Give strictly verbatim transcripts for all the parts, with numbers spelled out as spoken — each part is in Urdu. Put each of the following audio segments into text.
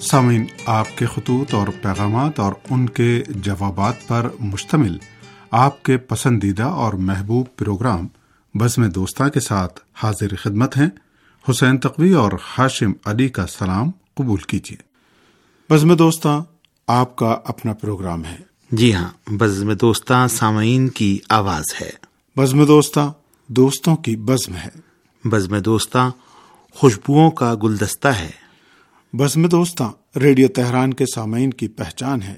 سامعین، آپ کے خطوط اور پیغامات اور ان کے جوابات پر مشتمل آپ کے پسندیدہ اور محبوب پروگرام بزم دوستاں کے ساتھ حاضر خدمت ہیں۔ حسین تقوی اور ہاشم علی کا سلام قبول کیجیے۔ بزم دوستاں آپ کا اپنا پروگرام ہے۔ جی ہاں، بزم دوستاں سامعین کی آواز ہے۔ بزم دوستاں دوستوں کی بزم ہے۔ بزم دوستاں خوشبوؤں کا گلدستہ ہے۔ بزم دوستاں ریڈیو تہران کے سامعین کی پہچان ہے۔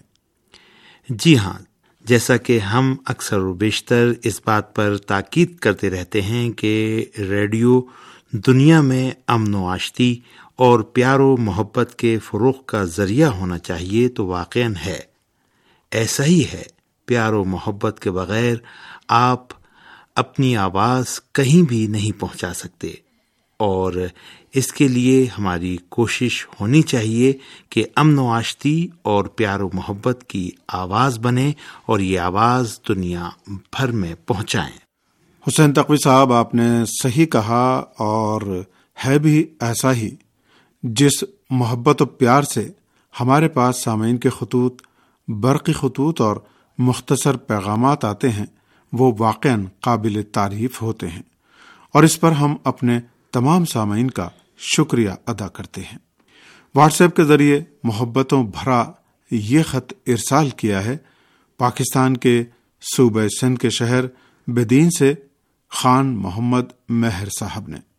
جی ہاں، جیسا کہ ہم اکثر و بیشتر اس بات پر تاکید کرتے رہتے ہیں کہ ریڈیو دنیا میں امن و آشتی اور پیار و محبت کے فروغ کا ذریعہ ہونا چاہیے، تو واقعاً ہے، ایسا ہی ہے۔ پیار و محبت کے بغیر آپ اپنی آواز کہیں بھی نہیں پہنچا سکتے، اور اس کے لیے ہماری کوشش ہونی چاہیے کہ امن و آشتی اور پیار و محبت کی آواز بنے اور یہ آواز دنیا بھر میں پہنچائیں۔ حسین تقوی صاحب، آپ نے صحیح کہا، اور ہے بھی ایسا ہی۔ جس محبت و پیار سے ہمارے پاس سامعین کے خطوط، برقی خطوط اور مختصر پیغامات آتے ہیں، وہ واقعاً قابل تعریف ہوتے ہیں، اور اس پر ہم اپنے تمام سامعین کا شکریہ ادا کرتے ہیں۔ واٹس ایپ کے ذریعے محبتوں بھرا یہ خط ارسال کیا ہے پاکستان کے صوبہ سندھ کے شہر بدین سے خان محمد مہر صاحب نے۔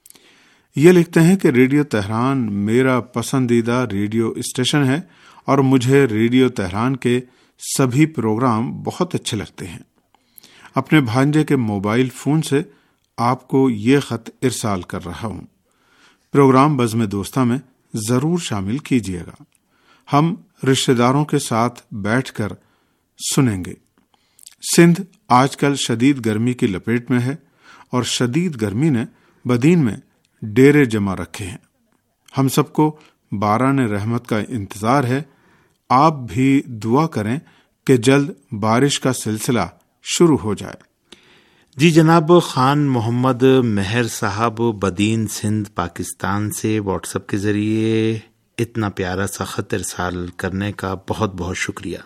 یہ لکھتے ہیں کہ ریڈیو تہران میرا پسندیدہ ریڈیو اسٹیشن ہے، اور مجھے ریڈیو تہران کے سبھی پروگرام بہت اچھے لگتے ہیں۔ اپنے بھانجے کے موبائل فون سے آپ کو یہ خط ارسال کر رہا ہوں۔ پروگرام بزم دوستاں میں ضرور شامل کیجیے گا، ہم رشتہ داروں کے ساتھ بیٹھ کر سنیں گے۔ سندھ آج کل شدید گرمی کی لپیٹ میں ہے، اور شدید گرمی نے بدین میں ڈیرے جمع رکھے ہیں۔ ہم سب کو باران رحمت کا انتظار ہے۔ آپ بھی دعا کریں کہ جلد بارش کا سلسلہ شروع ہو جائے۔ جی جناب، خان محمد مہر صاحب بدین سندھ پاکستان سے واٹس ایپ کے ذریعے اتنا پیارا سا خط ارسال کرنے کا بہت بہت شکریہ۔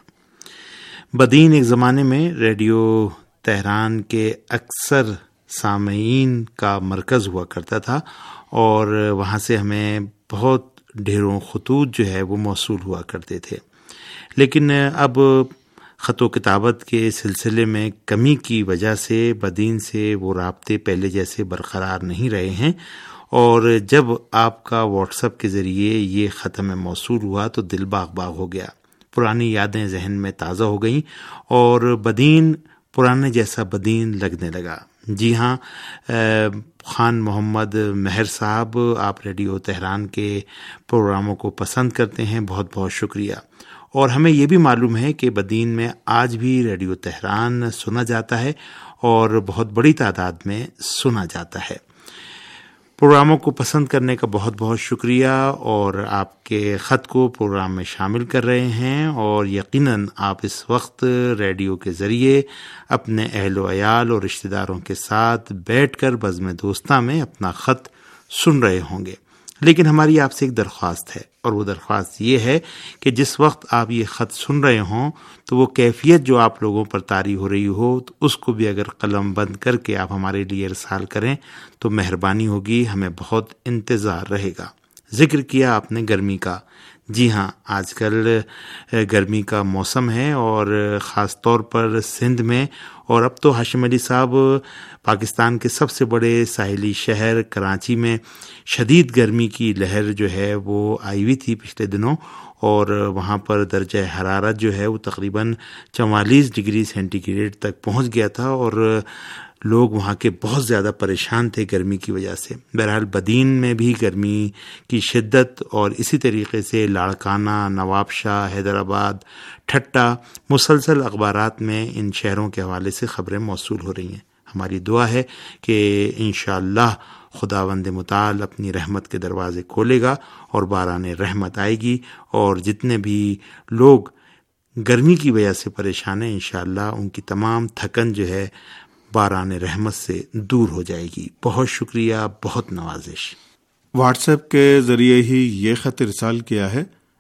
بدین ایک زمانے میں ریڈیو تہران کے اکثر سامعین کا مرکز ہوا کرتا تھا، اور وہاں سے ہمیں بہت ڈھیروں خطوط جو ہے وہ موصول ہوا کرتے تھے، لیکن اب خط و کتابت کے سلسلے میں کمی کی وجہ سے بدین سے وہ رابطے پہلے جیسے برقرار نہیں رہے ہیں، اور جب آپ کا واٹس ایپ کے ذریعے یہ خط ہمیں موصول ہوا تو دل باغ باغ ہو گیا، پرانی یادیں ذہن میں تازہ ہو گئیں، اور بدین پرانے جیسا بدین لگنے لگا۔ جی ہاں، خان محمد مہر صاحب، آپ ریڈیو تہران کے پروگراموں کو پسند کرتے ہیں، بہت بہت شکریہ۔ اور ہمیں یہ بھی معلوم ہے کہ بدین میں آج بھی ریڈیو تہران سنا جاتا ہے، اور بہت بڑی تعداد میں سنا جاتا ہے۔ پروگراموں کو پسند کرنے کا بہت بہت شکریہ، اور آپ کے خط کو پروگرام میں شامل کر رہے ہیں، اور یقیناً آپ اس وقت ریڈیو کے ذریعے اپنے اہل و عیال اور رشتہ داروں کے ساتھ بیٹھ کر بزم دوستاں میں اپنا خط سن رہے ہوں گے۔ لیکن ہماری آپ سے ایک درخواست ہے، اور وہ درخواست یہ ہے کہ جس وقت آپ یہ خط سن رہے ہوں تو وہ کیفیت جو آپ لوگوں پر طاری ہو رہی ہو، تو اس کو بھی اگر قلم بند کر کے آپ ہمارے لیے ارسال کریں تو مہربانی ہوگی، ہمیں بہت انتظار رہے گا۔ ذکر کیا آپ نے گرمی کا۔ جی ہاں، آج کل گرمی کا موسم ہے، اور خاص طور پر سندھ میں، اور اب تو ہاشم علی صاحب پاکستان کے سب سے بڑے ساحلی شہر کراچی میں شدید گرمی کی لہر جو ہے وہ آئی ہوئی تھی پچھلے دنوں، اور وہاں پر درجہ حرارت جو ہے وہ تقریباً چوالیس ڈگری سینٹی گریڈ تک پہنچ گیا تھا، اور لوگ وہاں کے بہت زیادہ پریشان تھے گرمی کی وجہ سے۔ بہرحال بدین میں بھی گرمی کی شدت، اور اسی طریقے سے لاڑکانہ، نواب شاہ، حیدرآباد، ٹھٹا، مسلسل اخبارات میں ان شہروں کے حوالے سے خبریں موصول ہو رہی ہیں۔ ہماری دعا ہے کہ انشاءاللہ خداوند متعال اپنی رحمت کے دروازے کھولے گا، اور باران رحمت آئے گی، اور جتنے بھی لوگ گرمی کی وجہ سے پریشان ہیں، انشاءاللہ ان کی تمام تھکن جو ہے باران رحمت سے دور ہو جائے گی۔ بہت شکریہ، بہت نوازش۔ واٹس ایپ کے ذریعے ہی یہ خط ارسال کیا ہے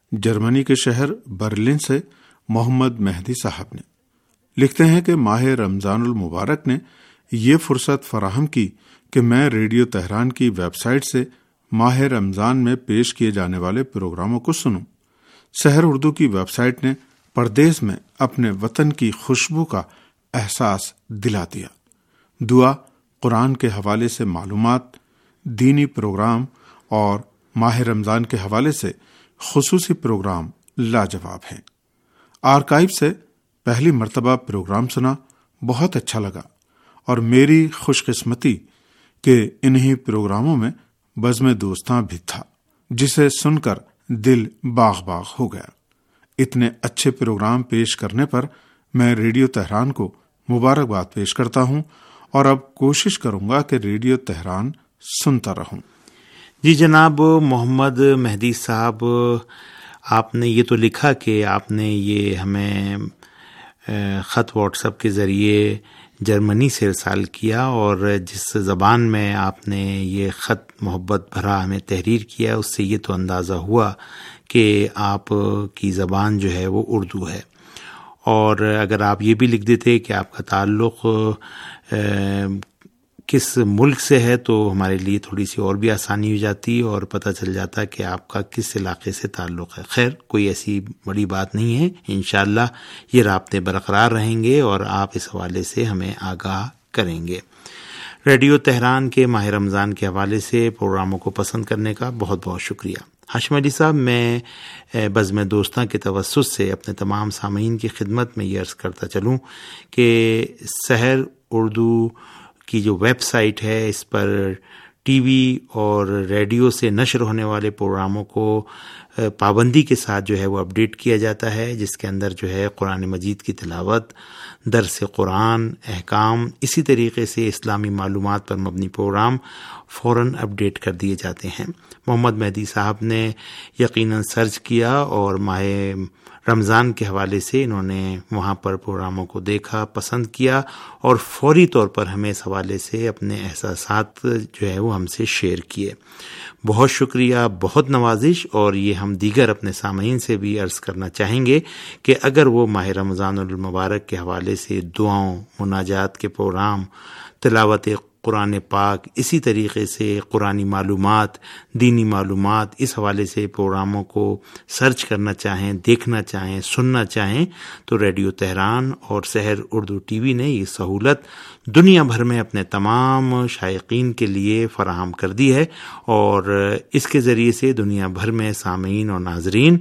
جرمنی کے شہر برلن سے محمد مہدی صاحب نے لکھتے ہیں کہ ماہ رمضان المبارک نے یہ فرصت فراہم کی کہ میں ریڈیو تہران کی ویب سائٹ سے ماہ رمضان میں پیش کیے جانے والے پروگراموں کو سنوں۔ سحر اردو کی ویب سائٹ نے پردیس میں اپنے وطن کی خوشبو کا احساس دلا دیا۔ دعا، قرآن کے حوالے سے معلومات، دینی پروگرام اور ماہ رمضان کے حوالے سے خصوصی پروگرام لاجواب ہیں۔ آرکائیو سے پہلی مرتبہ پروگرام سنا، بہت اچھا لگا، اور میری خوش قسمتی کہ انہی پروگراموں میں بزم دوستاں بھی تھا، جسے سن کر دل باغ باغ ہو گیا۔ اتنے اچھے پروگرام پیش کرنے پر میں ریڈیو تہران کو مبارکباد پیش کرتا ہوں، اور اب کوشش کروں گا کہ ریڈیو تہران سنتا رہوں۔ جی جناب محمد مہدی صاحب، آپ نے یہ تو لکھا کہ آپ نے یہ ہمیں خط واٹس ایپ کے ذریعے جرمنی سے ارسال کیا، اور جس زبان میں آپ نے یہ خط محبت بھرا ہمیں تحریر کیا، اس سے یہ تو اندازہ ہوا کہ آپ کی زبان جو ہے وہ اردو ہے۔ اور اگر آپ یہ بھی لکھ دیتے کہ آپ کا تعلق کس ملک سے ہے تو ہمارے لیے تھوڑی سی اور بھی آسانی ہو جاتی اور پتہ چل جاتا کہ آپ کا کس علاقے سے تعلق ہے۔ خیر، کوئی ایسی بڑی بات نہیں ہے، انشاءاللہ یہ رابطے برقرار رہیں گے اور آپ اس حوالے سے ہمیں آگاہ کریں گے۔ ریڈیو تہران کے ماہ رمضان کے حوالے سے پروگراموں کو پسند کرنے کا بہت بہت شکریہ۔ ہاشم علی صاحب، میں بزم دوستاں کے توسط سے اپنے تمام سامعین کی خدمت میں یہ عرض کرتا چلوں کہ سحر اردو کی جو ویب سائٹ ہے، اس پر ٹی وی اور ریڈیو سے نشر ہونے والے پروگراموں کو پابندی کے ساتھ جو ہے وہ اپڈیٹ کیا جاتا ہے، جس کے اندر جو ہے قرآن مجید کی تلاوت، درس قرآن، احکام، اسی طریقے سے اسلامی معلومات پر مبنی پروگرام فوراً اپڈیٹ کر دیے جاتے ہیں۔ محمد مہدی صاحب نے یقیناً سرچ کیا اور ماہ رمضان کے حوالے سے انہوں نے وہاں پر پروگراموں کو دیکھا، پسند کیا، اور فوری طور پر ہمیں اس حوالے سے اپنے احساسات جو ہے وہ ہم سے شیئر کیے۔ بہت شکریہ، بہت نوازش، اور یہ ہم دیگر اپنے سامعین سے بھی عرض کرنا چاہیں گے کہ اگر وہ ماہ رمضان المبارک کے حوالے سے دعاؤں، مناجات کے پروگرام، تلاوت قرآن پاک، اسی طریقے سے قرآنی معلومات، دینی معلومات، اس حوالے سے پروگراموں کو سرچ کرنا چاہیں، دیکھنا چاہیں، سننا چاہیں، تو ریڈیو تہران اور سحر اردو ٹی وی نے یہ سہولت دنیا بھر میں اپنے تمام شائقین کے لیے فراہم کر دی ہے، اور اس کے ذریعے سے دنیا بھر میں سامعین اور ناظرین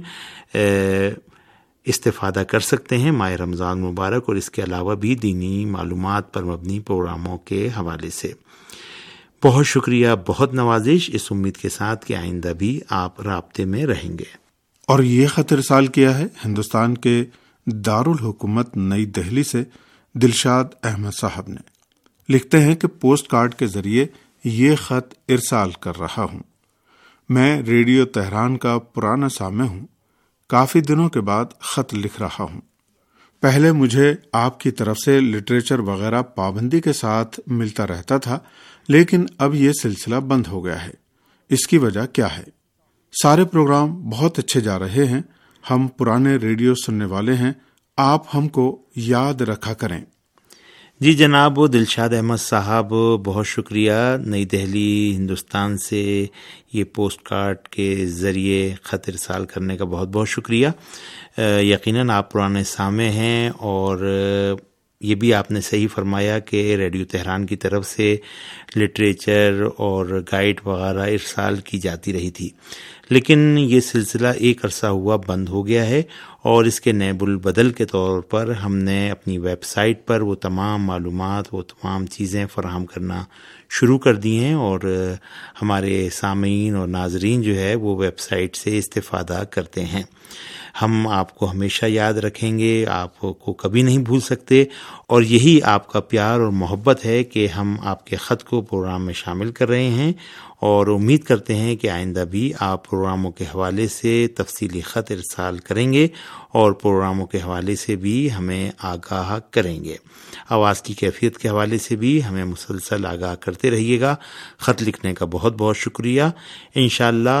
استفادہ کر سکتے ہیں ماہ رمضان مبارک اور اس کے علاوہ بھی دینی معلومات پر مبنی پروگراموں کے حوالے سے۔ بہت شکریہ، بہت نوازش، اس امید کے ساتھ کہ آئندہ بھی آپ رابطے میں رہیں گے۔ اور یہ خط ارسال کیا ہے ہندوستان کے دارالحکومت نئی دہلی سے دلشاد احمد صاحب نے۔ لکھتے ہیں کہ پوسٹ کارڈ کے ذریعے یہ خط ارسال کر رہا ہوں۔ میں ریڈیو تہران کا پرانا سامع ہوں، کافی دنوں کے بعد خط لکھ رہا ہوں۔ پہلے مجھے آپ کی طرف سے لٹریچر وغیرہ پابندی کے ساتھ ملتا رہتا تھا، لیکن اب یہ سلسلہ بند ہو گیا ہے۔ اس کی وجہ کیا ہے؟ سارے پروگرام بہت اچھے جا رہے ہیں، ہم پرانے ریڈیو سننے والے ہیں، آپ ہم کو یاد رکھا کریں۔ جی جناب دلشاد احمد صاحب، بہت شکریہ، نئی دہلی ہندوستان سے یہ پوسٹ کارڈ کے ذریعے خط ارسال کرنے کا بہت بہت شکریہ۔ یقیناً آپ پرانے سامع ہیں، اور یہ بھی آپ نے صحیح فرمایا کہ ریڈیو تہران کی طرف سے لٹریچر اور گائیڈ وغیرہ ارسال کی جاتی رہی تھی، لیکن یہ سلسلہ ایک عرصہ ہوا بند ہو گیا ہے، اور اس کے نیب البدل کے طور پر ہم نے اپنی ویب سائٹ پر وہ تمام معلومات، وہ تمام چیزیں فراہم کرنا شروع کر دی ہیں، اور ہمارے سامعین اور ناظرین جو ہے وہ ویب سائٹ سے استفادہ کرتے ہیں۔ ہم آپ کو ہمیشہ یاد رکھیں گے، آپ کو کبھی نہیں بھول سکتے، اور یہی آپ کا پیار اور محبت ہے کہ ہم آپ کے خط کو پروگرام میں شامل کر رہے ہیں، اور امید کرتے ہیں کہ آئندہ بھی آپ پروگراموں کے حوالے سے تفصیلی خط ارسال کریں گے اور پروگراموں کے حوالے سے بھی ہمیں آگاہ کریں گے۔ آواز کی کیفیت کے حوالے سے بھی ہمیں مسلسل آگاہ کرتے رہیے گا۔ خط لکھنے کا بہت بہت شکریہ۔ انشاءاللہ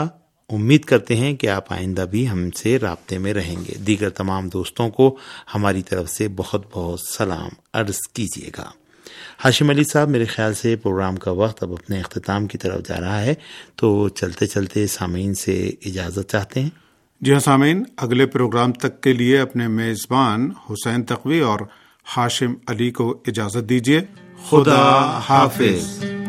امید کرتے ہیں کہ آپ آئندہ بھی ہم سے رابطے میں رہیں گے. دیگر تمام دوستوں کو ہماری طرف سے بہت بہت سلام عرض کیجیے گا. ہاشم علی صاحب، میرے خیال سے پروگرام کا وقت اب اپنے اختتام کی طرف جا رہا ہے، تو چلتے چلتے سامعین سے اجازت چاہتے ہیں. جی ہاں سامعین، اگلے پروگرام تک کے لیے اپنے میزبان حسین تقوی اور ہاشم علی کو اجازت دیجیے. خدا حافظ.